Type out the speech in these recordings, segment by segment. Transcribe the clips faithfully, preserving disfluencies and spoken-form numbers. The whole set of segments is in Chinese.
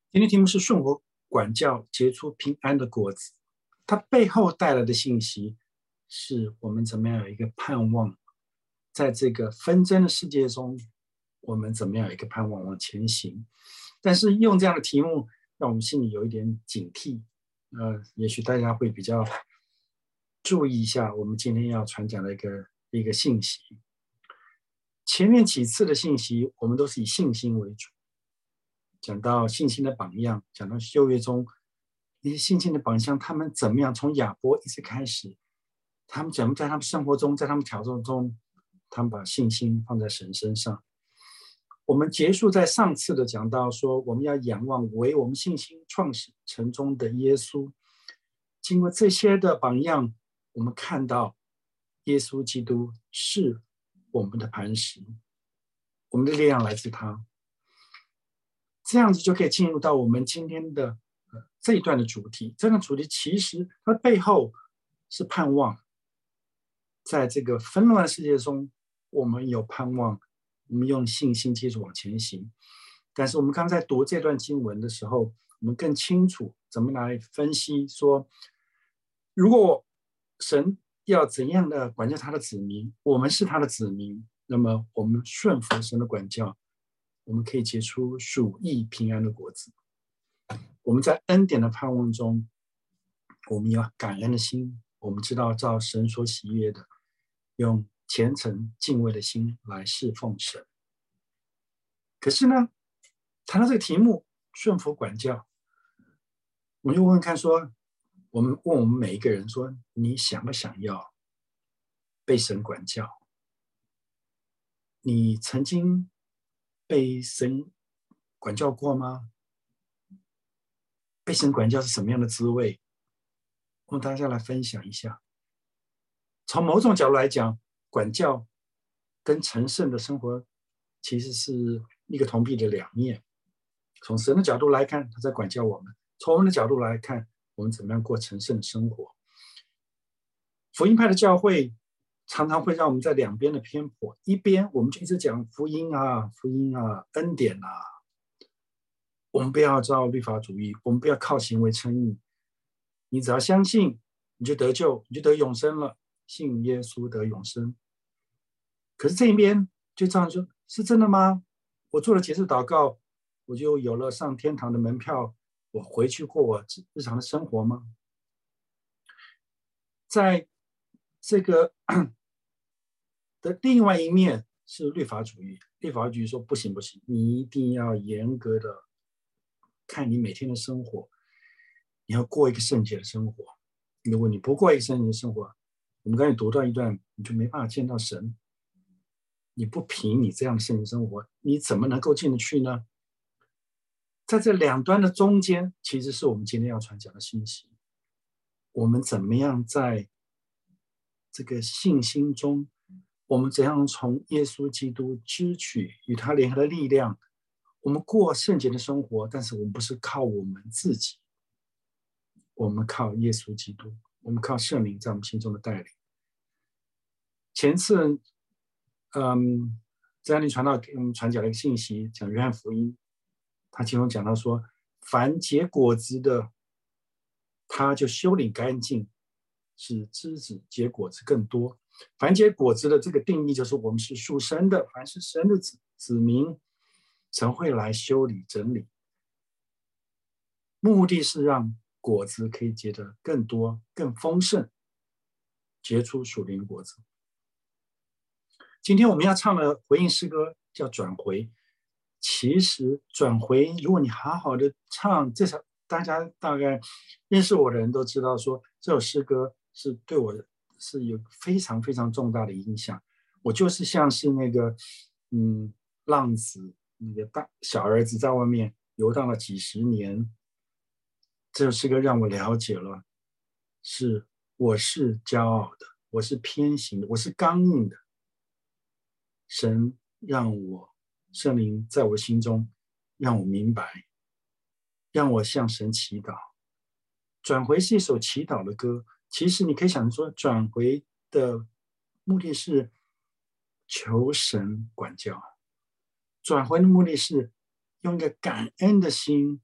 今天题目是顺服管教，结出平安的果子。它背后带来的信息是我们怎么样有一个盼望，在这个纷争的世界中，我们怎么样有一个盼望往前行。但是用这样的题目，让我们心里有一点警惕。呃，也许大家会比较注意一下我们今天要传讲的一个一个信息。前面几次的信息，我们都是以信心为主。讲到信心的榜样，讲到旧约中一些信心的榜样，他们怎么样从亚伯一直开始，他们怎么在他们生活中，在他们挑战中，他们把信心放在神身上。我们结束在上次的讲到说，我们要仰望为我们信心创始成终的耶稣。经过这些的榜样，我们看到耶稣基督是我们的磐石，我们的力量来自他。这样子就可以进入到我们今天的、呃、这一段的主题。这段主题其实它背后是盼望，在这个纷乱的世界中，我们有盼望，我们用信心继续往前行。但是我们刚才读这段经文的时候，我们更清楚怎么来分析说，如果神要怎样的管教他的子民，我们是他的子民，那么我们顺服神的管教，我们可以结出属义平安的果子。我们在恩典的盼望中，我们有感恩的心，我们知道照神所喜悦的，用虔诚敬畏的心来侍奉神。可是呢，谈到这个题目顺服管教，我们就问问看说，我们问我们每一个人说，你想不想要被神管教？你曾经被神管教过吗？被神管教是什么样的滋味？我们大家来分享一下。从某种角度来讲，管教跟成圣的生活其实是一个铜币的两面。从神的角度来看，他在管教我们；从我们的角度来看，我们怎么样过成圣的生活。福音派的教会常常会让我们在两边的偏颇，一边我们就一直讲福音啊，福音啊，恩典啊，我们不要照律法主义，我们不要靠行为称义，你只要相信，你就得救，你就得永生了，信耶稣得永生。可是这一边就这样说，是真的吗？我做了几次祷告，我就有了上天堂的门票，我回去过我日常的生活吗？在这个的另外一面是律法主义，律法主义说不行不行，你一定要严格的看你每天的生活，你要过一个圣洁的生活。如果你不过一个圣洁的生活，我们刚才读到一段，你就没办法见到神。你不凭你这样的圣洁生活，你怎么能够进得去呢？在这两端的中间，其实是我们今天要传讲的信息。我们怎么样在这个信心中，我们怎样从耶稣基督支取与他联合的力量，我们过圣洁的生活，但是我们不是靠我们自己，我们靠耶稣基督，我们靠圣灵在我们心中的带领。前次嗯，在那里传到给我们传讲了一个信息，讲约翰福音，他其中讲到说，凡结果子的，他就修理干净，使枝子结果子更多。凡结果子的这个定义就是我们是属神的，凡是神的子子民，神会来修理整理，目的是让果子可以结得更多、更丰盛，结出属灵的果子。今天我们要唱的回应诗歌叫转回。其实转回，如果你好好的唱，这首大家大概认识我的人都知道说，这首诗歌是对我是有非常非常重大的影响。我就是像是那个嗯浪子，那个大小儿子在外面游荡了几十年，这首诗歌让我了解了，是我是骄傲的，我是偏行的，我是刚硬的。神让我，圣灵在我心中，让我明白，让我向神祈祷。转回是一首祈祷的歌，其实你可以想说，转回的目的是求神管教，转回的目的是用一个感恩的心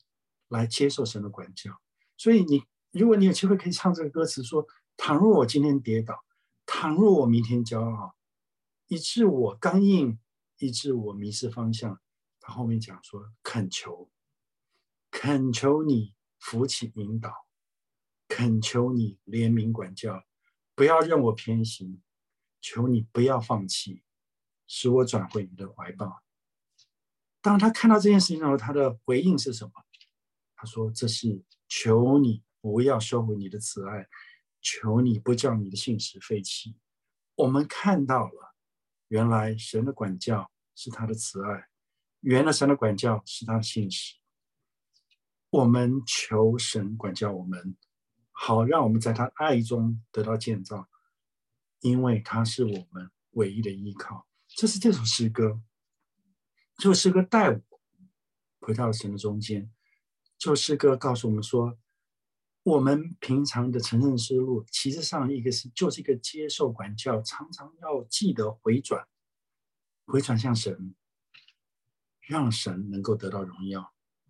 来接受神的管教。所以你如果你有机会可以唱这个歌词说，倘若我今天跌倒，倘若我明天骄傲，以致我刚硬，以致我迷失方向，他后面讲说，恳求恳求你扶起引导，恳求你怜悯管教，不要让我偏行，求你不要放弃，使我转回你的怀抱。当他看到这件事情的时候，他的回应是什么？他说，这是求你不要收回你的慈爱，求你不叫你的信实废弃。我们看到了，原来神的管教是他的慈爱，原来神的管教是他的信实。我们求神管教我们，好让我们在他爱中得到建造，因为他是我们唯一的依靠。这是这首诗歌，这首诗歌带我回到了神的中间。这首诗歌告诉我们说，我们平常的成圣之路，其实上一个是就是一个接受管教，常常要记得回转，回转向神，让神能够得到荣耀。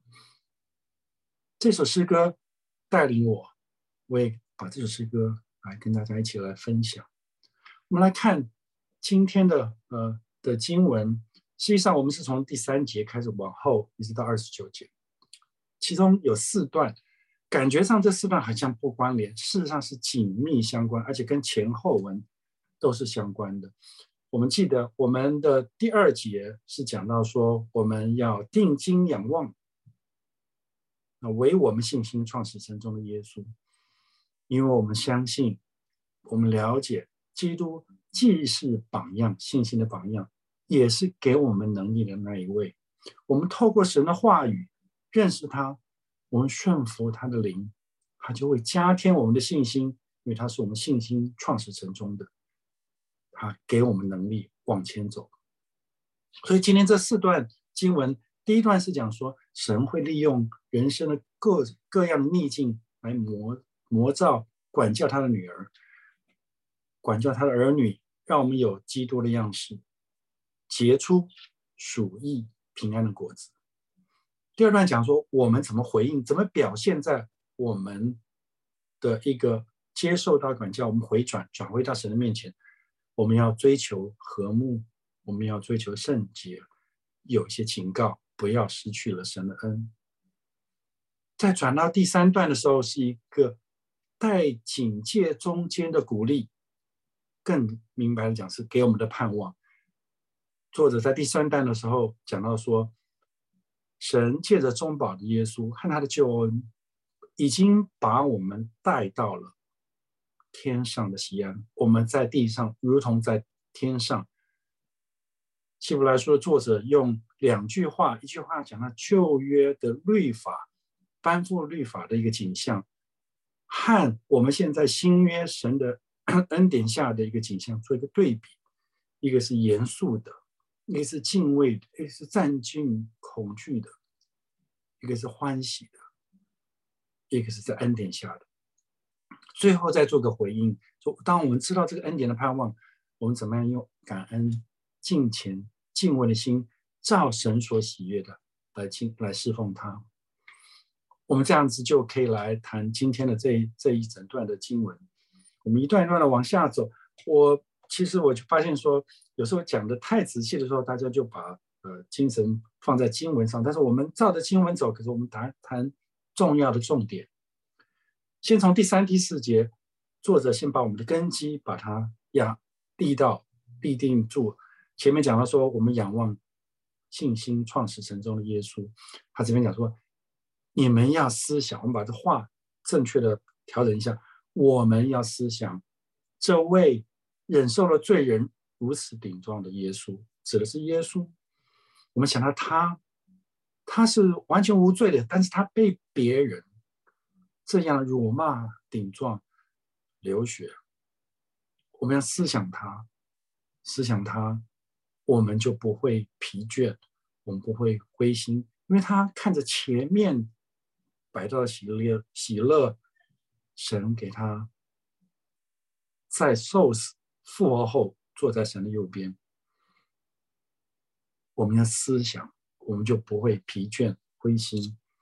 这首诗歌带领我，我也把这首诗歌来跟大家一起来分享。我们来看今天的呃的经文，实际上我们是从第三节开始往后一直到二十九节，其中有四段，感觉上这四段好像不关联，事实上是紧密相关，而且跟前后文都是相关的。我们记得我们的第二节是讲到说，我们要定睛仰望为我们信心创始成终的耶稣，因为我们相信，我们了解基督既是榜样，信心的榜样，也是给我们能力的那一位。我们透过神的话语认识他，我们顺服他的灵，他就会加添我们的信心，因为他是我们信心创始成终的，他给我们能力往前走。所以今天这四段经文，第一段是讲说，神会利用人生的 各, 各样的逆境来磨磨造管教他的女儿，管教他的儿女，让我们有基督的样式，结出属义平安的果子。第二段讲说，我们怎么回应，怎么表现在我们的一个接受到管教，我们回转转回到神的面前，我们要追求和睦，我们要追求圣洁，有一些警告，不要失去了神的恩。在转到第三段的时候，是一个带警戒中间的鼓励，更明白的讲是给我们的盼望。作者在第三段的时候讲到说，神借着中保的耶稣和他的救恩，已经把我们带到了天上的西安，我们在地上如同在天上。希伯来书的作者用两句话，一句话讲到旧约的律法，颁布律法的一个景象，和我们现在新约神的恩典下的一个景象做一个对比，一个是严肃的，一个是敬畏的，一个是战兢恐惧的，一个是欢喜的，一个是在恩典下的。最后再做个回应，说当我们知道这个恩典的盼望，我们怎么样用感恩、敬虔、敬畏的心，照神所喜悦的来敬来侍奉他。我们这样子就可以来谈今天的这一这一整段的经文。我们一段一段的往下走，我其实我就发现说，有时候讲的太仔细的时候，大家就把呃精神放在经文上，但是我们照着经文走，可是我们谈谈重要的重点。先从第三、第四节，作者先把我们的根基把它压立到立定住。前面讲到说，我们仰望信心创始成终的耶稣，他这边讲说，你们要思想，我们把这话正确的调整一下，我们要思想这位忍受了罪人如此顶撞的耶稣，指的是耶稣。我们想到他，他是完全无罪的，但是他被别人这样辱骂、顶撞、流血，我们要思想他，思想他，我们就不会疲倦，我们不会灰心，因为他看着前面摆到喜乐，喜乐，神给他在受死复活后坐在神的右边。我们要思想，我们就不会疲倦灰心。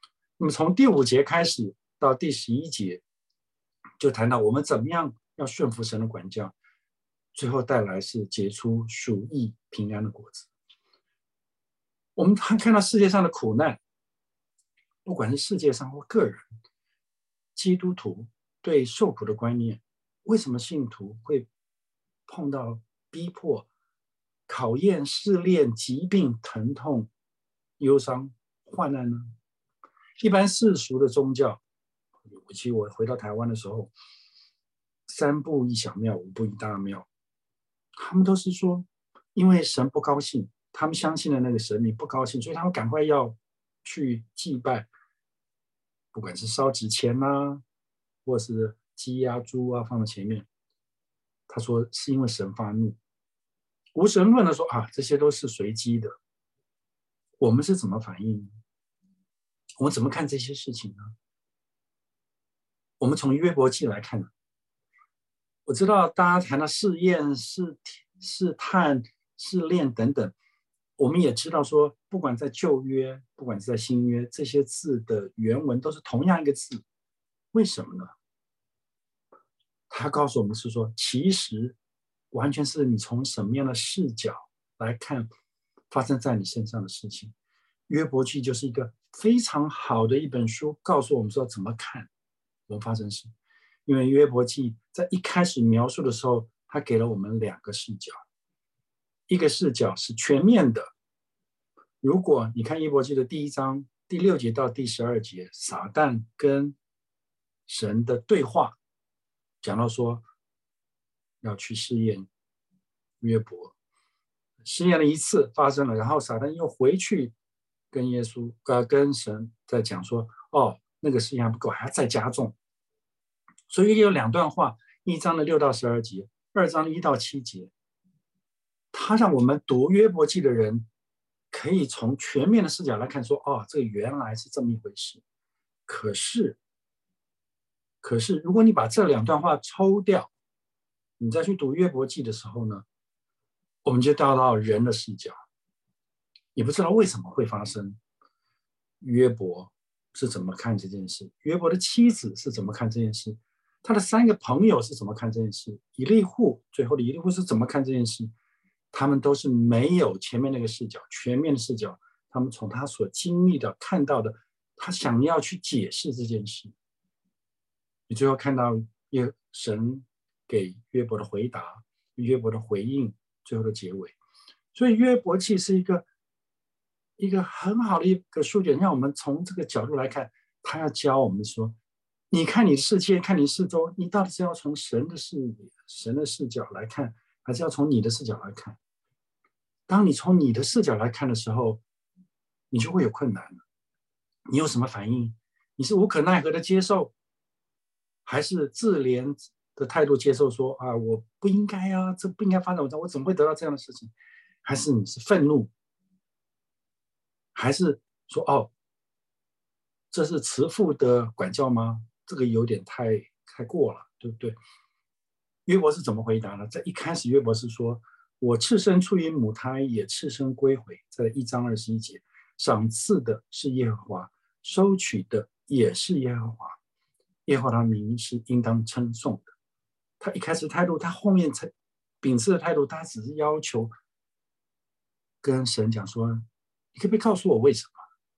那么从第五节开始到第十一节，就谈到我们怎么样要顺服神的管教，最后带来是结出属义平安的果子。我们看到世界上的苦难，不管是世界上或个人，基督徒对受苦的观念，为什么信徒会碰到逼迫、考验、试炼、疾病、疼痛、忧伤、患难呢？一般世俗的宗教，其实我回到台湾的时候，三步一小庙，五步一大庙，他们都是说，因为神不高兴，他们相信的那个神明不高兴，所以他们赶快要去祭拜，不管是烧纸钱啊，或是鸡啊、猪啊放在前面。他说是因为神发怒。无神论的说啊，这些都是随机的。我们是怎么反应呢？我们怎么看这些事情呢？我们从约伯记来看，我知道大家谈到试验、试试探、试炼等等，我们也知道说，不管在旧约，不管是在新约，这些字的原文都是同样一个字。为什么呢？他告诉我们是说，其实完全是你从什么样的视角来看发生在你身上的事情。约伯记就是一个非常好的一本书，告诉我们说怎么看我们发生事。因为约伯记在一开始描述的时候，他给了我们两个视角，一个视角是全面的。如果你看约伯记的第一章第六节到第十二节，撒旦跟神的对话，讲到说要去试验约伯，试验了一次发生了，然后撒旦又回去跟耶稣呃跟神在讲说，哦，那个试验还不够，还要再加重。所以有两段话，一章的六到十二节，二章的一到七节，他让我们读约伯记的人可以从全面的视角来看说，哦，这个原来是这么一回事。可是可是如果你把这两段话抽掉，你再去读约伯记的时候呢，我们就掉到人的视角，也不知道为什么会发生。约伯是怎么看这件事？约伯的妻子是怎么看这件事？他的三个朋友是怎么看这件事？以利户，最后的以利户是怎么看这件事？他们都是没有前面那个视角，全面的视角。他们从他所经历的、看到的，他想要去解释这件事。你最后看到约神给约伯的回答，约伯的回应，最后的结尾。所以约伯记是一个一个很好的一个书卷，让我们从这个角度来看，他要教我们说，你看你的世界，看你四周，你到底是要从神的视野、神的视角来看，还是要从你的视角来看？当你从你的视角来看的时候，你就会有困难了。你有什么反应？你是无可奈何的接受，还是自怜的态度接受说啊，我不应该啊，这不应该发展，我怎么会得到这样的事情？还是你是愤怒，还是说哦，这是慈父的管教吗？这个有点太太过了，对不对？约伯是怎么回答呢？在一开始，约伯是说：“我赤身出于母胎，也赤身归回。”在一章二十一节，赏赐的是耶和华，收取的也是耶和华，耶和华的名是应当称颂的。他一开始态度，他后面才秉持的态度，他只是要求跟神讲说：“你可不可以告诉我为什么？”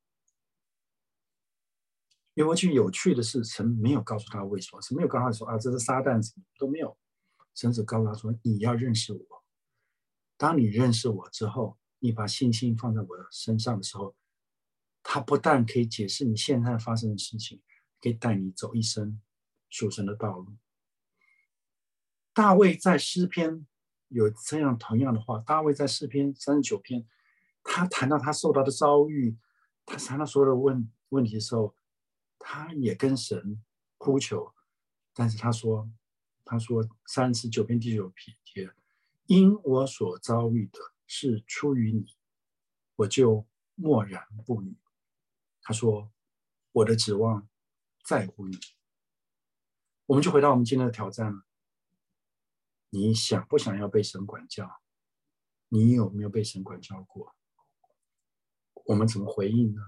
约伯记有趣的是，神没有告诉他为什么，神没有告诉他说啊，这是撒旦，什么都没有。神只告诉他说：“你要认识我。当你认识我之后，你把信心放在我身上的时候，他不但可以解释你现在发生的事情，可以带你走一生属神的道路。”大卫在诗篇有这样同样的话，大卫在诗篇三十九篇，他谈到他受到的遭遇，他谈到所有的问问题的时候，他也跟神呼求，但是他说，他说三十九篇第九节，因我所遭遇的是出于你，我就默然不语。他说，我的指望在乎你。我们就回到我们今天的挑战了。你想不想要被神管教？你有没有被神管教过？我们怎么回应呢？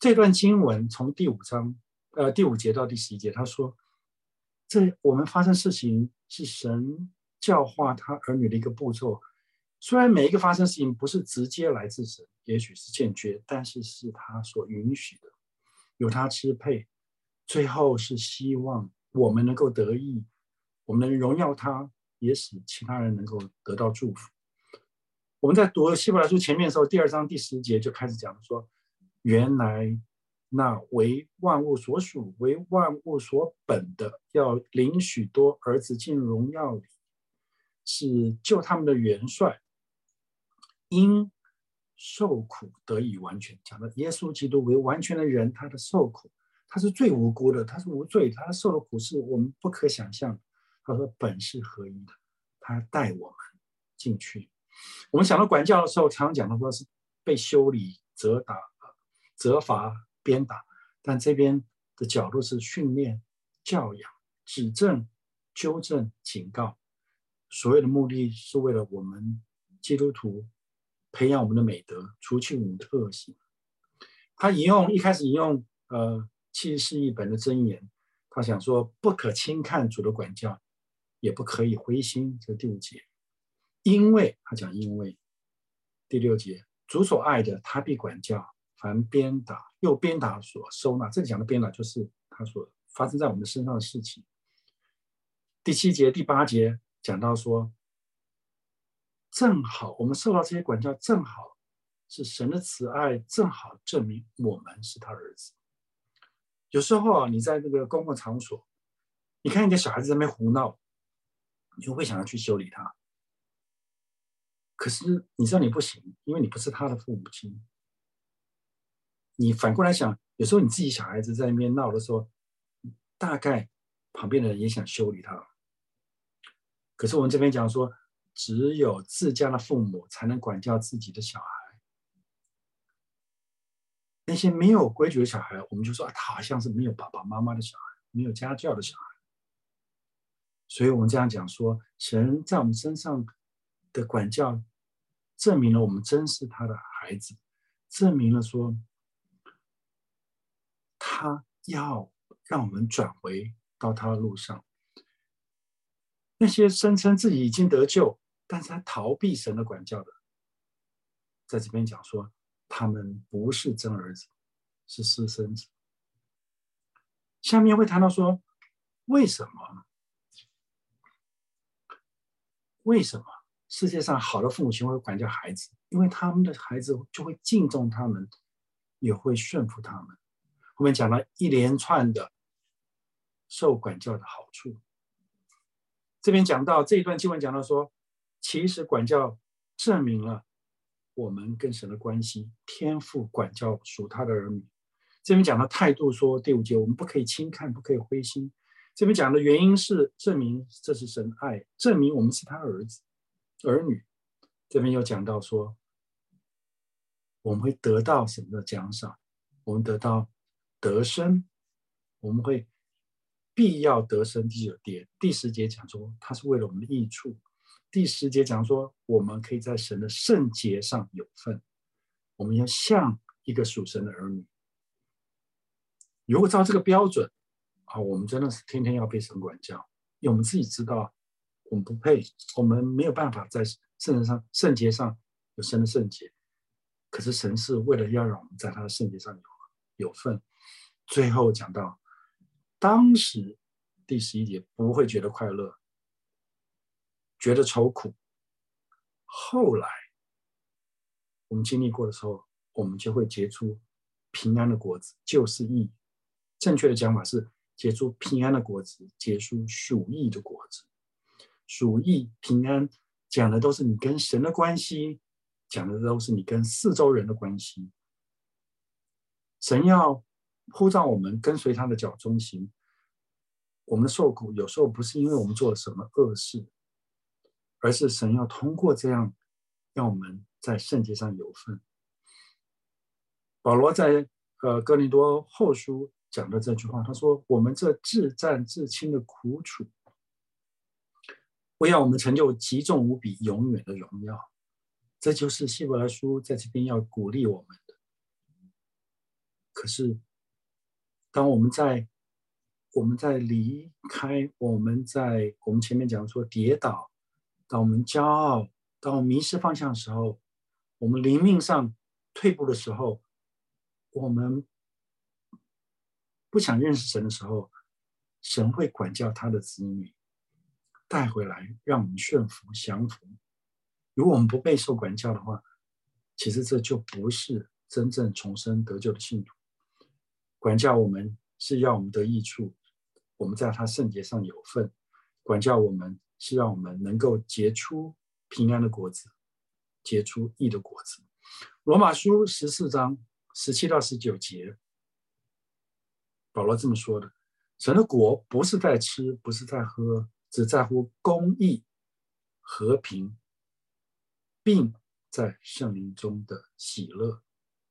这段经文从第五章呃第五节到第十一节，他说，这我们发生事情是神教化他儿女的一个步骤。虽然每一个发生事情不是直接来自神，也许是间接，但是是他所允许的，由他支配，最后是希望我们能够得益，我们能荣耀他，也使其他人能够得到祝福。我们在读希伯来书前面的时候，第二章第十节就开始讲说，原来那为万物所属、为万物所本的，要领许多儿子进荣耀里，是救他们的元帅，因受苦得以完全。讲到耶稣基督为完全的人，他的受苦，他是最无辜的，他是无罪，他受的苦是我们不可想象。他说本是合一的，他带我们进去。我们想到管教的时候，常常讲的说是被修理、责打、责罚、鞭打，但这边的角度是训练、教养、指正、纠正、警告，所有的目的是为了我们基督徒培养我们的美德，除去我们的恶行。他引用一开始引用呃七十四译本的箴言，他想说不可轻看主的管教，也不可以灰心。这第五节，因为他讲因为第六节，主所爱的他必管教，凡鞭打又鞭打所收纳。这里讲的鞭打就是他所发生在我们身上的事情。第七节、第八节讲到说，正好我们受到这些管教，正好是神的慈爱，正好证明我们是他儿子。有时候啊，你在这个公共场所，你看一个小孩子在那边胡闹，你就会想要去修理他。可是你知道你不行，因为你不是他的父母亲。你反过来想，有时候你自己小孩子在那边闹的时候，大概旁边的人也想修理他。可是我们这边讲说，只有自家的父母才能管教自己的小孩。那些没有规矩的小孩，我们就说、啊、他好像是没有爸爸妈妈的小孩，没有家教的小孩。所以我们这样讲说，神在我们身上的管教，证明了我们真是他的孩子，证明了说他要让我们转回到他的路上。那些声称自己已经得救，但是他逃避神的管教的，在这边讲说他们不是真儿子，是私生子。下面会谈到说，为什么为什么世界上好的父母亲会管教孩子？因为他们的孩子就会敬重他们，也会顺服他们。我们讲了一连串的受管教的好处。这边讲到这一段经文讲到说，其实管教证明了我们跟神的关系，天父管教属他的儿女。这边讲的态度说，第五节我们不可以轻看，不可以灰心。这边讲的原因是证明这是神爱，证明我们是他儿子儿女。这边又讲到说，我们会得到什么的奖赏？我们得到得生，我们会必要得生。第九节、第十节讲说，它是为了我们的益处。第十节讲说，我们可以在神的圣洁上有份，我们要像一个属神的儿女。如果照这个标准啊，我们真的是天天要被神管教，因为我们自己知道我们不配，我们没有办法在圣上圣洁上有神的圣洁。可是神是为了要让我们在他的圣洁上有有份。最后讲到，当时第十一节不会觉得快乐，觉得愁苦。后来我们经历过的时候，我们就会结出平安的果子，就是义。正确的讲法是结出平安的果子，结出属义的果子。属义平安讲的都是你跟神的关系，讲的都是你跟四周人的关系。神要呼召我们跟随他的脚中行。我们的受苦有时候不是因为我们做了什么恶事，而是神要通过这样让我们在圣洁上有份。保罗在呃哥林多后书讲的这句话，他说我们这至战至轻的苦楚，为要我们成就极重无比永远的荣耀。这就是希伯来书在这边要鼓励我们的。 可是，当我们在我们在离开，我们在我们前面讲说跌倒，当我们骄傲，当我们迷失方向的时候，我们灵命上退步的时候，我们不想认识神的时候，神会管教他的子女，带回来让我们顺服降服。如果我们不备受管教的话，其实这就不是真正重生得救的信徒。管教我们是要我们得益处，我们在他圣洁上有份。管教我们是让我们能够结出平安的果子，结出义的果子。罗马书十四章十七到十九节，保罗这么说的：神的国不是在吃，不是在喝，只在乎公义、和平，并在圣灵中的喜乐。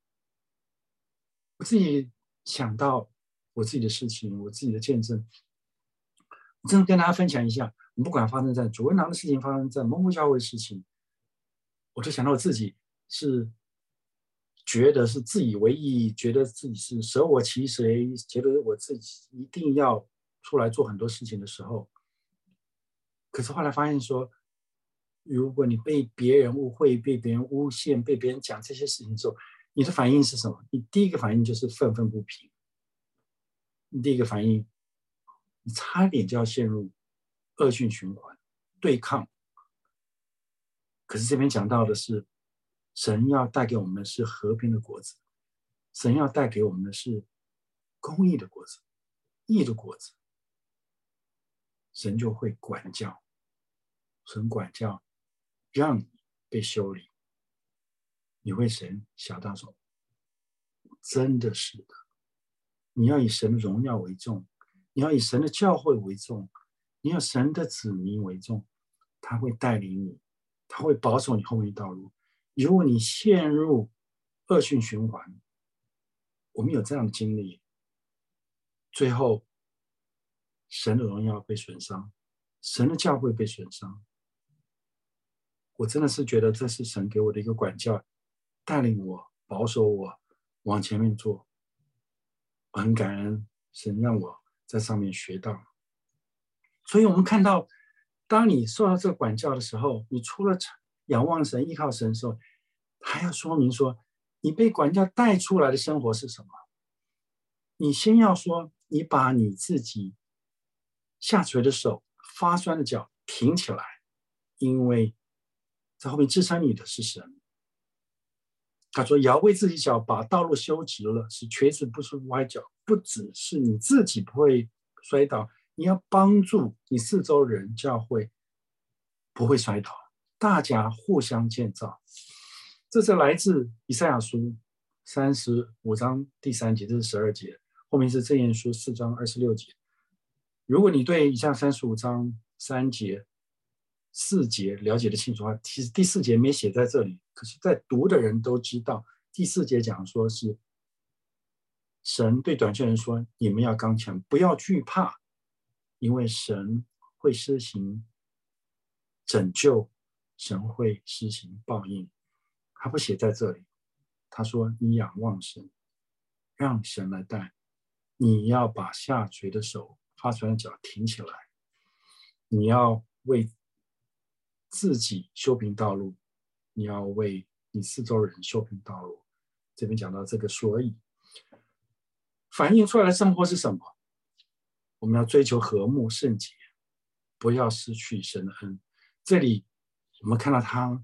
我自己想到我自己的事情，我自己的见证，我真的跟大家分享一下。不管发生在主恩堂的事情，发生在蒙福教会的事情，我就想到我自己是觉得是自以为意，觉得自己是舍我其谁，觉得我自己一定要出来做很多事情的时候，可是后来发现说，如果你被别人误会、被别人诬陷、被别人讲这些事情的时候，你的反应是什么？你第一个反应就是愤愤不平，你第一个反应，你差点就要陷入恶性循环，对抗。可是这边讲到的是，神要带给我们的是和平的果子，神要带给我们的是公义的果子、义的果子，神就会管教，神管教，让你被修理。你会神小大手，真的是的。你要以神的荣耀为重，你要以神的教会为重，你要神的子民为重，他会带领你，他会保守你后面道路。如果你陷入恶性循环，我们有这样的经历，最后神的荣耀被损伤，神的教会被损伤。我真的是觉得这是神给我的一个管教，带领我、保守我往前面做。我很感恩神让我在上面学到。所以我们看到，当你受到这个管教的时候，你除了仰望神、依靠神的时候，还要说明说，你被管教带出来的生活是什么？你先要说，你把你自己下垂的手、发酸的脚挺起来，因为在后面支撑你的是神。他说：“要为自己脚把道路修直了，使瘸子不是歪脚。不只是你自己不会摔倒，你要帮助你四周人教会不会摔倒，大家互相建造。”这是来自以赛亚书三十五章第三节，这是十二节，后面是箴言书四章二十六节。如果你对以下三十五章三节、四节了解的清楚的话，其实第四节没写在这里，可是在读的人都知道，第四节讲说是神对短缺人说：“你们要刚强，不要惧怕，因为神会施行拯救，神会施行报应。”他不写在这里，他说：“你仰望神，让神来带。你要把下垂的手、发酸的脚挺起来，你要为自己修平道路，你要为你四周人修平道路。”这边讲到这个，所以反映出来的生活是什么？我们要追求和睦圣洁，不要失去神的恩。这里我们看到他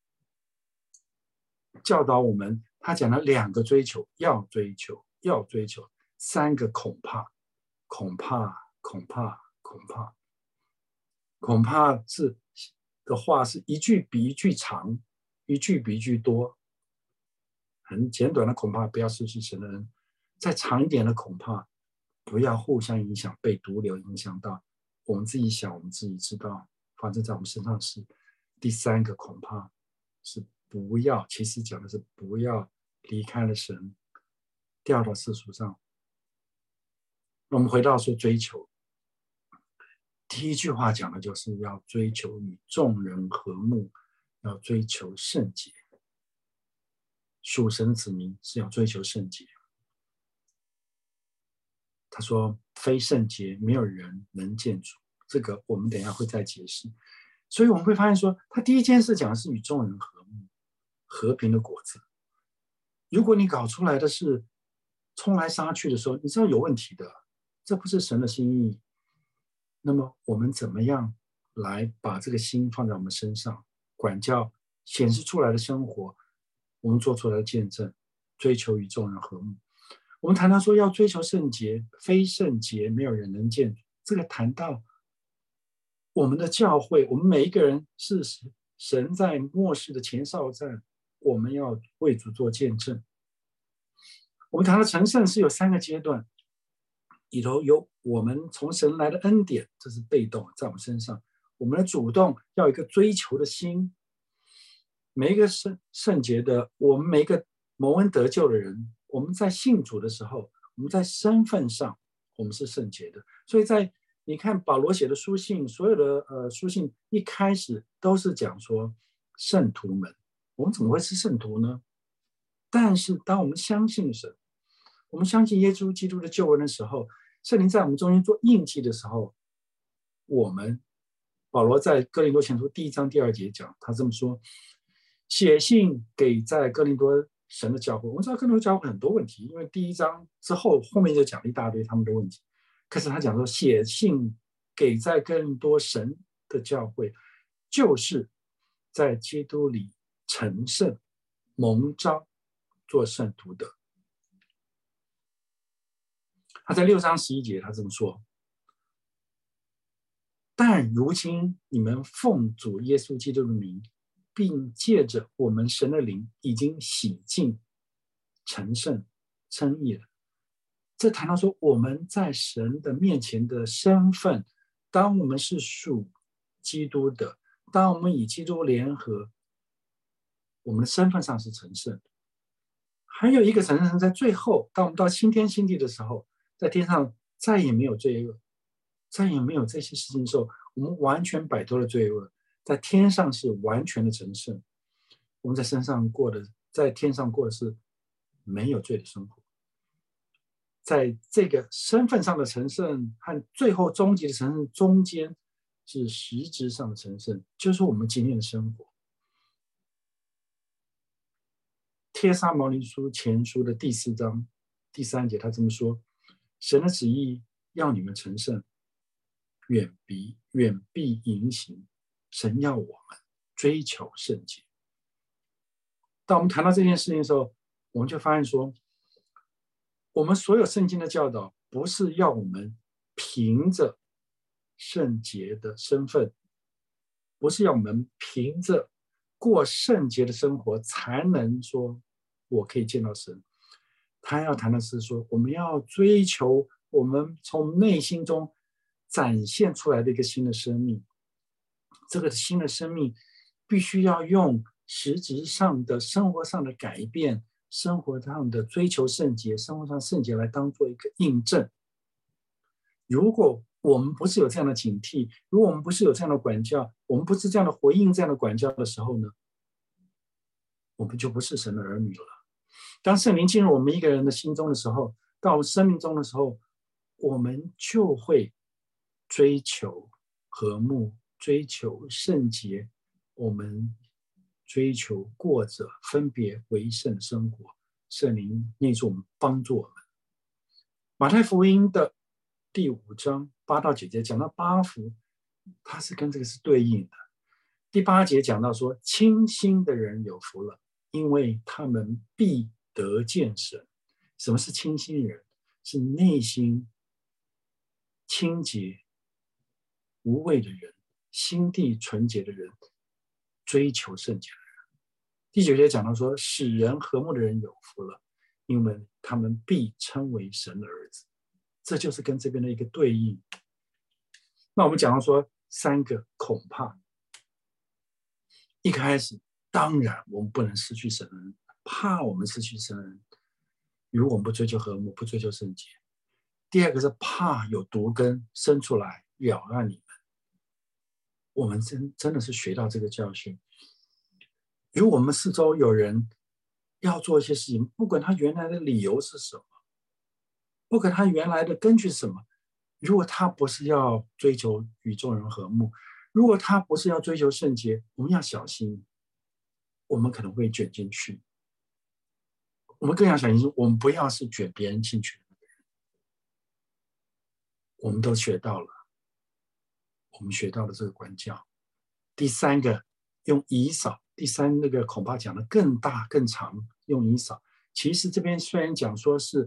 教导我们，他讲了两个追求，要追求，要追求，三个恐怕，恐怕，恐怕，恐怕，恐怕是的话是一句比一句长，一句比一句多。很简短的恐怕，不要失去神的恩；再长一点的恐怕，不要互相影响，被毒瘤影响到。我们自己想，我们自己知道，发生在我们身上是第三个恐怕，是不要。其实讲的是不要离开了神，掉到世俗上。我们回到说追求，第一句话讲的就是要追求与众人和睦，要追求圣洁。属神的子民是要追求圣洁。 他说非圣洁没有人能见主，这个我们等一下会再解释。所以我们会发现说，他第一件事讲的是与众人和睦、和平的果子。如果你搞出来的是冲来杀去的时候，你知道有问题的，这不是神的心意。那么我们怎么样来把这个心放在我们身上，管教显示出来的生活，我们做出来的见证，追求与众人和睦。我们谈到说要追求圣洁，非圣洁没有人能见。这个谈到我们的教会，我们每一个人是神在末世的前哨站，我们要为主做见证。我们谈到成圣是有三个阶段，里头有我们从神来的恩典，这是被动在我们身上；我们的主动要有一个追求的心。每一个圣圣洁的，我们每一个蒙恩得救的人，我们在信主的时候，我们在身份上我们是圣洁的。所以在你看保罗写的书信，所有的呃书信一开始都是讲说圣徒们，我们怎么会是圣徒呢？但是当我们相信神，我们相信耶稣基督的救恩的时候，圣灵在我们中间做印记的时候，我们保罗在哥林多前书第一章第二节讲，他这么说：写信给在哥林多神的教会。我们知道哥林多教会很多问题，因为第一章之后后面就讲了一大堆他们的问题。可是他讲说，写信给在哥林多神的教会，就是在基督里成圣、蒙召做圣徒的。他在六章十一节他这么说：但如今你们奉主耶稣基督的名，并借着我们神的灵，已经洗净、成圣、称义了。这谈到说我们在神的面前的身份，当我们是属基督的，当我们与基督联合，我们的身份上是成圣的。还有一个成圣在最后，当我们到新天新地的时候，在天上再也没有罪恶，再也没有这些事情的时候，我们完全摆脱了罪恶，在天上是完全的成圣。我们在身上过的，在天上过的是没有罪的生活。在这个身份上的成圣和最后终极的成圣中间，是实质上的成圣，就是我们今天的生活。帖撒罗尼迦书前书的第四章第三节，他这么说：神的旨意要你们成圣，远比远必迎行。神要我们追求圣洁。当我们谈到这件事情的时候，我们就发现说，我们所有圣经的教导，不是要我们凭着圣洁的身份，不是要我们凭着过圣洁的生活才能说我可以见到神。他要谈的是说，我们要追求我们从内心中展现出来的一个新的生命。这个新的生命必须要用实质上的生活上的改变，生活上的追求圣洁，生活上圣洁来当做一个印证。如果我们不是有这样的警惕，如果我们不是有这样的管教，我们不是这样的回应这样的管教的时候呢，我们就不是神的儿女了。当圣灵进入我们一个人的心中的时候，到生命中的时候，我们就会追求和睦，追求圣洁，我们追求过着分别为圣的生活。圣灵内住我们，帮助我们。马太福音的第五章八到九节讲到八福，它是跟这个是对应的。第八节讲到说，清心的人有福了，因为他们必得见神。什么是清心人？是内心清洁无畏的人，心地纯洁的人，追求圣洁的人。第九节讲到说，使人和睦的人有福了，因为他们必称为神的儿子。这就是跟这边的一个对应。那我们讲到说三个恐怕，一开始当然我们不能失去神恩，怕我们失去神恩，如果我们不追求和睦，不追求圣洁。第二个是怕有毒根生出来扰乱你们。我们 真, 真的是学到这个教训。如果我们四周有人要做一些事情，不管他原来的理由是什么， 不管他原来的根据是什么，如果他不是要追求与众人和睦，如果他不是要追求圣洁，我们要小心，我们可能会卷进去。我们更要小心，我们不要是卷别人进去的那个人。我们都学到了，我们学到了这个管教。第三个，用以扫。第三那个恐怕讲的更大更长，用以扫。其实这边虽然讲说是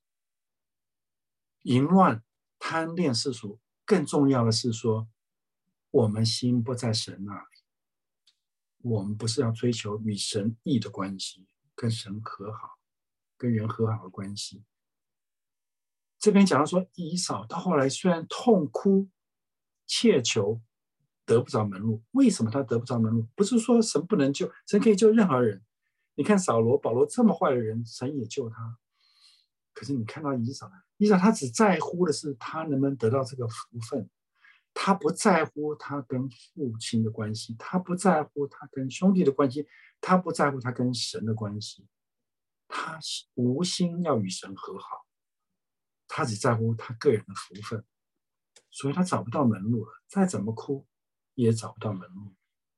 淫乱、贪恋世俗，更重要的是说，我们心不在神那里，我们不是要追求与神义的关系，跟神和好，跟人和好的关系。这边讲到说，以扫到后来虽然痛哭切求，得不着门路。为什么他得不着门路？不是说神不能救，神可以救任何人。你看扫罗、保罗这么坏的人，神也救他。可是你看到以扫，以扫他只在乎的是他能不能得到这个福分，他不在乎他跟父亲的关系，他不在乎他跟兄弟的关系，他不在乎他跟神的关系，他无心要与神和好，他只在乎他个人的福分，所以他找不到门路了，再怎么哭也找不到门路。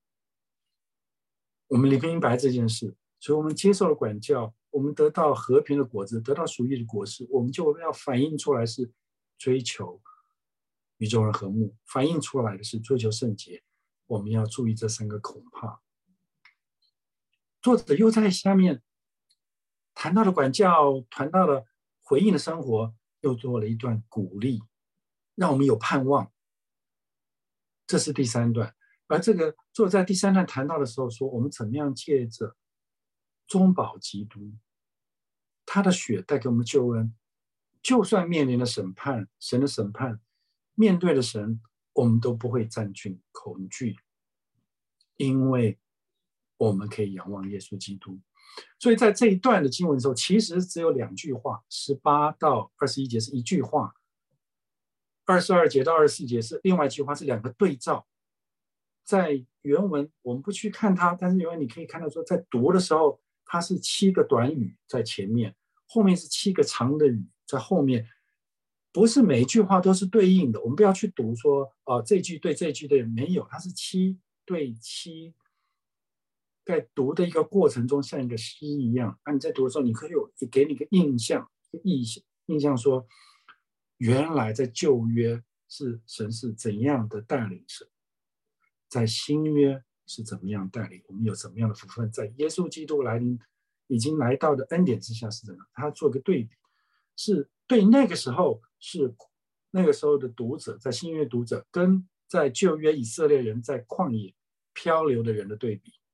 我们明白这件事，所以我们接受了管教，我们得到和平的果子，得到属义的果实，我们就要反映出来是追求与众人和睦，反映出来的是追求圣洁。我们要注意这三个恐怕。作者又在下面谈到了管教，谈到了回应的生活，又做了一段鼓励，让我们有盼望。这是第三段。而这个作者在第三段谈到的时候说，我们怎么样借着中保基督，他的血带给我们救恩，就算面临了审判，神的审判，面对了神，我们都不会战惧恐惧，因为我们可以仰望耶稣基督。所以在这一段的经文的时候，其实只有两句话，十八到二十一节是一句话，二十二节到二十四节是另外一句话，是两个对照。在原文我们不去看它，但是原文你可以看到说，在读的时候它是七个短语在前面，后面是七个长的语在后面，不是每一句话都是对应的。我们不要去读说哦、呃、这句对这句对，没有，它是七对七，在读的一个过程中像一个诗一样。那你在读的时候，你可以有给你一个印象，一个印象印象说，原来在旧约是神是怎样的带领神，在新约是怎么样带领我们，有怎么样的福分，在耶稣基督来临已经来到的恩典之下是怎么样。他做个对比，是对那个时候是那个时候的读者，在新约读者跟在旧约以色列人在旷野漂流的人的对比。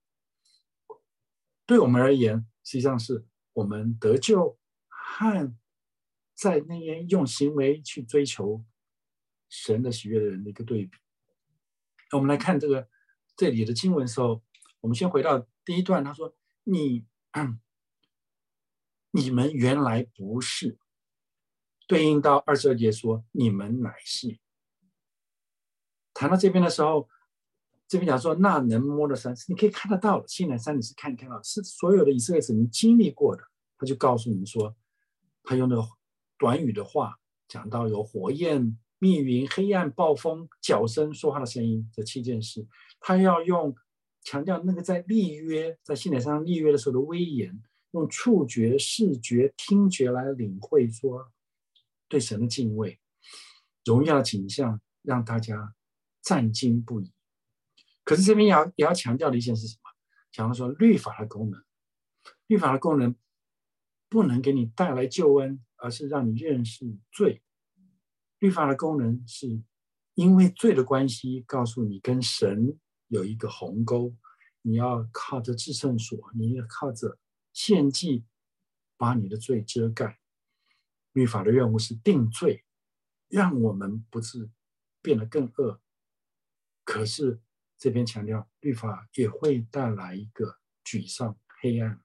对我们而言，实际上是我们得救和在那边用行为去追求神的喜悦的人的一个对比。我们来看这个这里的经文的时候，我们先回到第一段，他说：“你、嗯、你们原来不是。”对应到二十二节说：“你们乃是。”谈到这边的时候，这边讲说：“那能摸的山，你可以看得到的。西乃山你是看看到，是所有的以色列子民经历过的。”他就告诉你们说，他用那个短语的话讲到有火焰、密云、黑暗、暴风、角声、说话的声音这七件事，他要用强调那个在立约，在西乃山立约的时候的威严，用触觉、视觉、听觉来领会说对神的敬畏、荣耀的景象，让大家战惊不已。可是这边也要也要强调的一件是什么？讲到说律法的功能，律法的功能不能给你带来救恩，而是让你认识罪。律法的功能是因为罪的关系，告诉你跟神有一个鸿沟，你要靠着至圣所，你要靠着献祭把你的罪遮盖。律法的任务是定罪，让我们不是变得更恶。可是这边强调，律法也会带来一个沮丧、黑暗。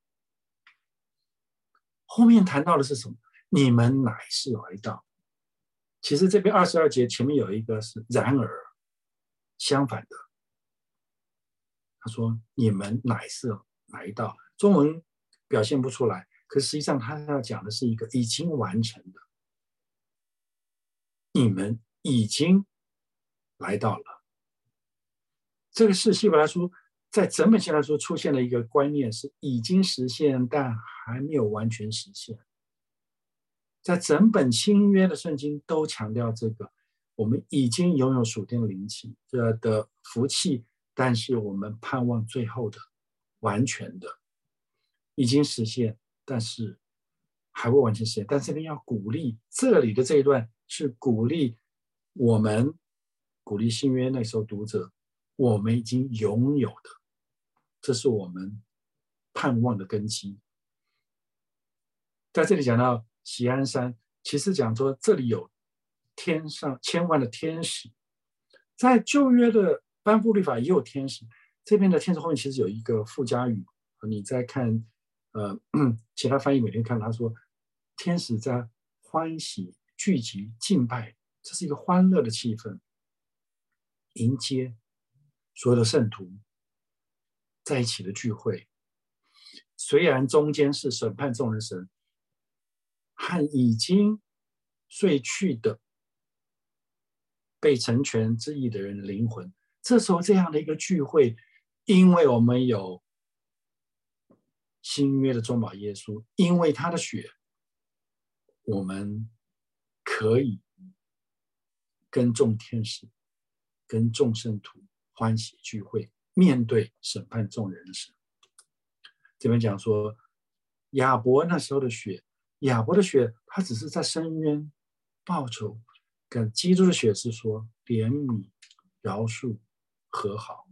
后面谈到的是什么？你们乃是来到。其实这边二十二节前面有一个是然而，相反的。他说你们乃是来到，中文表现不出来，可实际上他要讲的是一个已经完成的， 你们已经来到了。这个是希伯来书在整本希伯来书出现了一个观念，是已经实现，但还没有完全实现。在整本新约的圣经都强调这个，我们已经拥有属天的灵气的福气，但是我们盼望最后的完全的已经实现，但是还未完全实现。但这边要鼓励，这里的这一段是鼓励我们，鼓励新约那时候读者，我们已经拥有的，这是我们盼望的根基。在这里讲到锡安山，其实讲说这里有天上千万的天使，在旧约的颁布律法也有天使，这边的天使后面其实有一个附加语，你在看呃其他翻译每天看他说天使在欢喜聚集敬拜，这是一个欢乐的气氛，迎接所有的圣徒在一起的聚会。虽然中间是审判众人神和已经睡去的被成全之意的人的灵魂，这时候这样的一个聚会，因为我们有新约的中保耶稣，因为他的血，我们可以跟众天使跟众圣徒欢喜聚会，面对审判众人的神。这边讲说亚伯那时候的血，亚伯的血他只是在伸冤报仇，跟基督的血是说怜悯饶恕和好。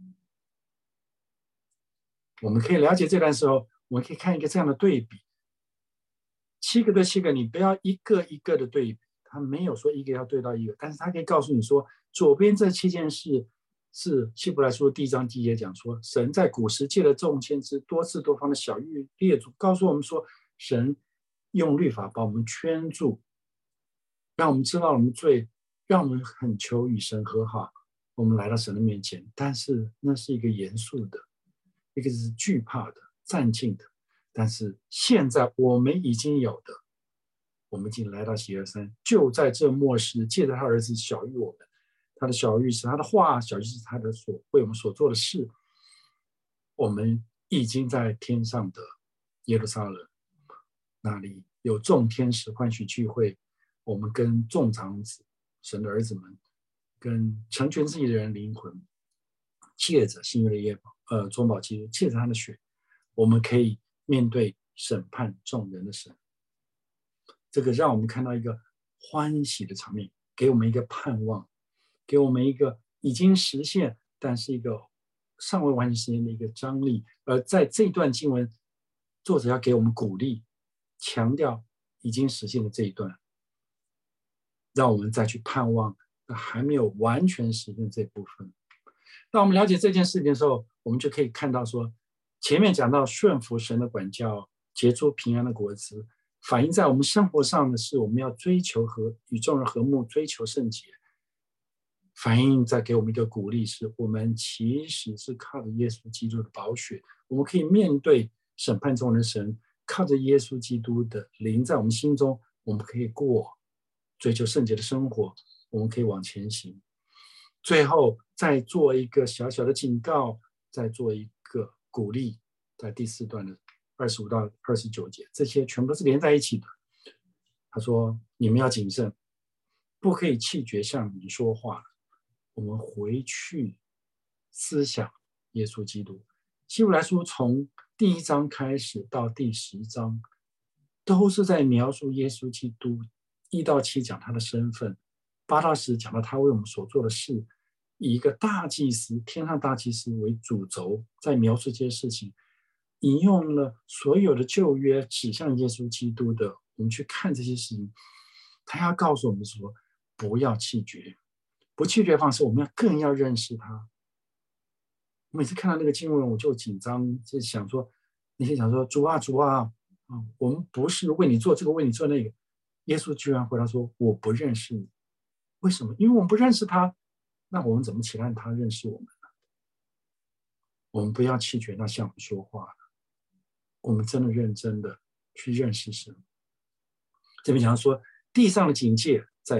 我们可以了解这段时候，我们可以看一个这样的对比，七个对七个，你不要一个一个的对比，他没有说一个要对到一个，但是他可以告诉你说，左边这七件事是希伯来书第一章第一节讲说，神在古时借了众先知多次多方的晓谕列祖，告诉我们说，神用律法把我们圈住，让我们知道我们罪，让我们恳求与神和好，我们来到神的面前。但是那是一个严肃的，一个是惧怕的、战兢的。但是现在我们已经有的，我们已经来到喜乐山，就在这末世，借着他儿子晓谕我们。他的晓谕是他的话，晓谕是他的所为我们所做的事。我们已经在天上的耶路撒冷，那里有众天使欢喜聚会，我们跟众长子、神的儿子们，跟成全自己的人灵魂，借着新约的耶呃中保基督，借着他的血，我们可以面对审判众人的神。这个让我们看到一个欢喜的场面，给我们一个盼望，给我们一个已经实现但是一个尚未完全实现的一个张力。而在这段经文，作者要给我们鼓励，强调已经实现的这一段，让我们再去盼望还没有完全实现这部分。当我们了解这件事情的时候，我们就可以看到说，前面讲到顺服神的管教，结出平安的果子，反映在我们生活上的是我们要追求和与众人和睦，追求圣洁。反映在给我们一个鼓励，是我们其实是靠着耶稣基督的宝血，我们可以面对审判众人神，靠着耶稣基督的灵在我们心中，我们可以过追求圣洁的生活，我们可以往前行。最后再做一个小小的警告，再做一个鼓励，在第四段的二十五到二十九节，这些全部都是连在一起的。他说：“你们要谨慎，不可以气绝向你说话。”我们回去思想耶稣基督。希伯来书从第一章开始到第十章，都是在描述耶稣基督。一到七讲他的身份，八到十讲到他为我们所做的事，以一个大祭司、天上大祭司为主轴，在描述这些事情，引用了所有的旧约指向耶稣基督的，我们去看这些事情，他要告诉我们说，不要气绝。不气绝的方式，我们要更要认识他。我每次看到那个经文，我就紧张，就想说，那些想说主啊主啊，啊，我们不是为你做这个，为你做那个。耶稣居然回答说：“我不认识你。”为什么？因为我们不认识他，那我们怎么期待他认识我们呢？我们不要气绝，那向我们说话了。我们真的认真的去认识神。这边讲说，地上的警戒在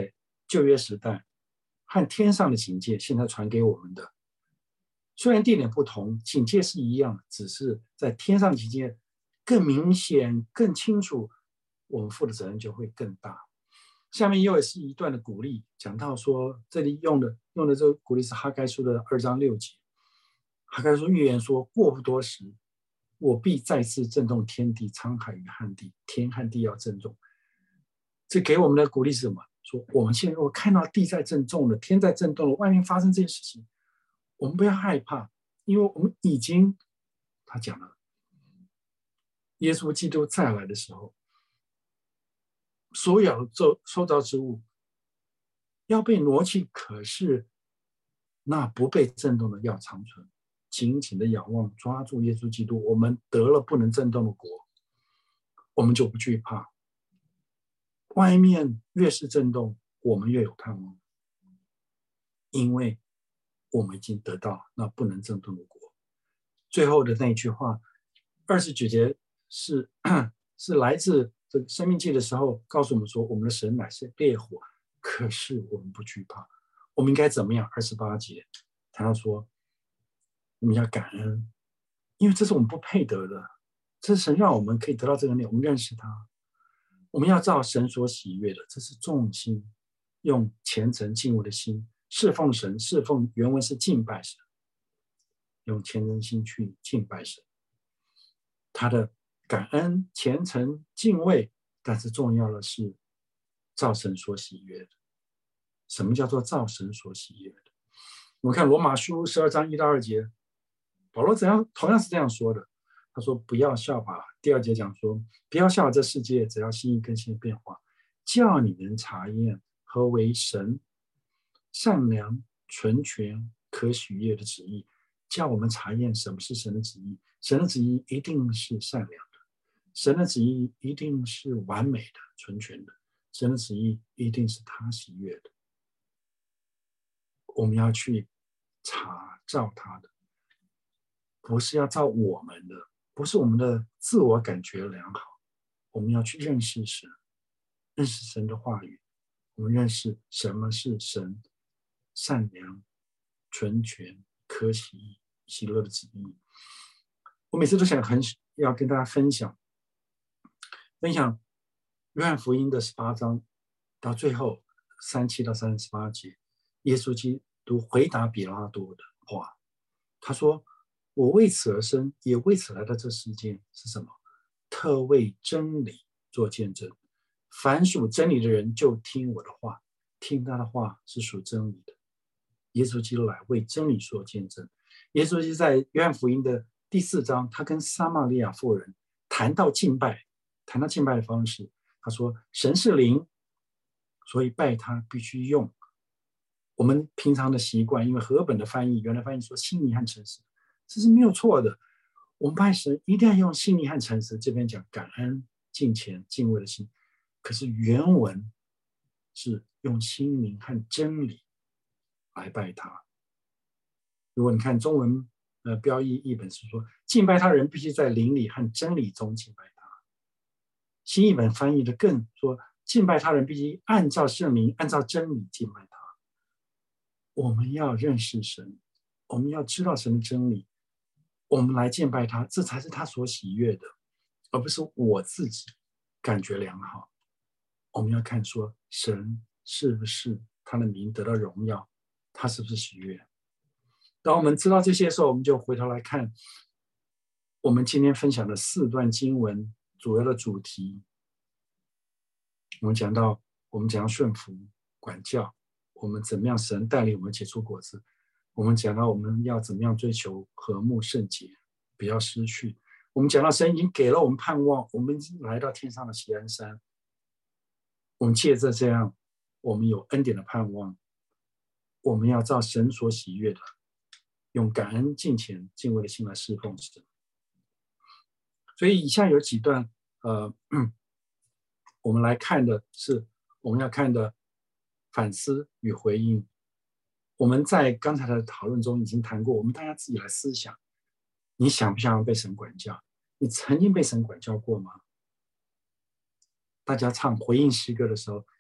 旧约时代和天上的警戒现在传给我们的，虽然地点不同，警戒是一样，只是在天上的警戒更明显、更清楚，我们负的责任就会更大。下面又是一段的鼓励，讲到说，这里用的用的这个鼓励是哈该书的二章六节。哈该书预言说，过不多时，我必再次震动天地、沧海与旱地，天和地要震动。这给我们的鼓励是什么？说我们现在如果看到地在震动了，天在震动了，外面发生这件事情，我们不要害怕，因为我们已经，他讲了，耶稣基督再来的时候，所有受造之物要被挪去，可是那不被震动的要长存。紧紧的仰望，抓住耶稣基督，我们得了不能震动的国，我们就不惧怕。外面越是震动，我们越有盼望，因为我们已经得到那不能震动的国。最后的那一句话，二十九节是是来自这个生命记的时候，告诉我们说，我们的神乃是烈火，可是我们不惧怕。我们应该怎么样？二十八节谈到说，我们要感恩，因为这是我们不配得的，这是神让我们可以得到这个内容，我们认识他。我们要照神所喜悦的，这是重心，用虔诚敬畏的心侍奉神。侍奉原文是敬拜神，用虔诚心去敬拜神。他的感恩、虔诚、敬畏，但是重要的是照神所喜悦的。什么叫做照神所喜悦的？我们看罗马书十二章一到二节，保罗怎样同样是这样说的。他说：“不要效法。”第二节讲说：“不要效法这世界，只要心意更新的变化，叫你能查验何为神善良、纯全、可喜悦的旨意。”叫我们查验什么是神的旨意。神的旨意一定是善良的，神的旨意一定是完美的、纯全的，神的旨意一定是他喜悦的。我们要去查照他的，不是要照我们的，不是我们的自我感觉良好。我们要去认识神，认识神的话语，我们认识什么是神善良、纯全、可喜喜乐的旨意。我每次都想很要跟大家分享分享约翰福音的十八章到最后三七到三十八节，耶稣基督回答比拉多的话，他说：“我为此而生，也为此来到这世界，是什么？特为真理做见证。凡属真理的人就听我的话，听他的话是属真理的。”耶稣基督来为真理做见证。耶稣基督在约翰福音的第四章，他跟撒玛利亚妇人谈到敬拜，谈到敬拜的方式，他说：“神是灵，所以拜他必须用我们平常的习惯，因为和本的翻译，原来翻译说心意和诚实，这是没有错的。我们拜神一定要用心意和诚实，这边讲感恩、敬虔、敬畏的心，可是原文是用心灵和真理来拜他。如果你看中文呃标译译本是说，敬拜他人必须在灵里和真理中敬拜他。新译本翻译的更说，敬拜他人必须按照圣灵、按照真理敬拜他。我们要认识神，我们要知道神的真理，我们来敬拜他，这才是他所喜悦的，而不是我自己感觉良好。我们要看说，神是不是他的名得到荣耀，他是不是喜悦。当我们知道这些的时候，我们就回头来看我们今天分享的四段经文主要的主题。我们讲到，我们怎样顺服管教，我们怎么样神带领我们结出果子，我们讲到我们要怎么样追求和睦圣洁，不要失去。我们讲到神已经给了我们盼望，我们已经来到天上的锡安山，我们借着这样，我们有恩典的盼望，我们要照神所喜悦的，用感恩、敬虔、敬畏的心来侍奉神。所以以下有几段呃，我们来看的是我们要看的反思与回应。我们在刚才的讨论中已经谈过，我们大家自己来思想，你想不想要被神管教？你曾经被神管教过吗？大家唱回应诗歌的时候，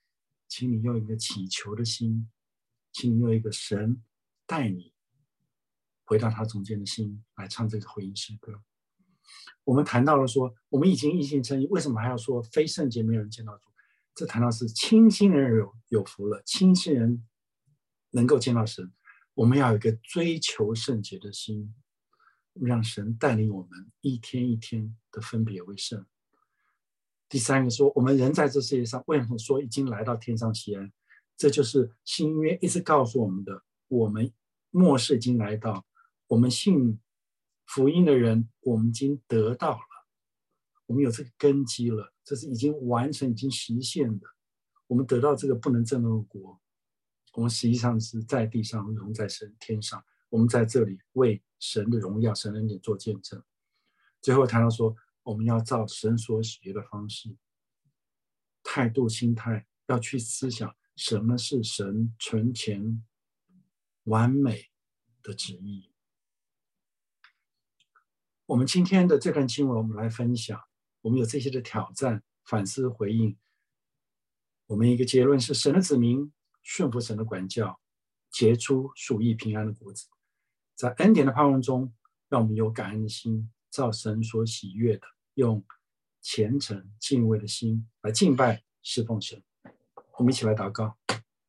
请你用一个祈求的心，请你用一个神带你回到他中间的心来唱这个回应诗歌。我们谈到了说，我们已经因信称义，为什么还要说非圣洁没有人见到主？这谈到是清心人有有福了，清心人能够见到神。我们要有一个追求圣洁的心，让神带领我们一天一天的分别为圣。第三个说，我们人在这世界上，为什么说已经来到天上西安？这就是新约一直告诉我们的，我们末世已经来到，我们信福音的人，我们已经得到了，我们有这个根基了，这是已经完成、已经实现的。我们得到这个不能震动的国，我们实际上是在地上，如同在神天上。我们在这里为神的荣耀、神的恩典做见证。最后谈到说，我们要照神所喜悦的方式、态度、心态，要去思想什么是神纯全、完美的旨意。我们今天的这段经文，我们来分享，我们有这些的挑战、反思、回应。我们一个结论是：神的子民顺服神的管教，结出属意平安的果子。在恩典的盼望中，让我们有感恩的心，照神所喜悦的，用虔诚敬畏的心来敬拜侍奉神。我们一起来祷告。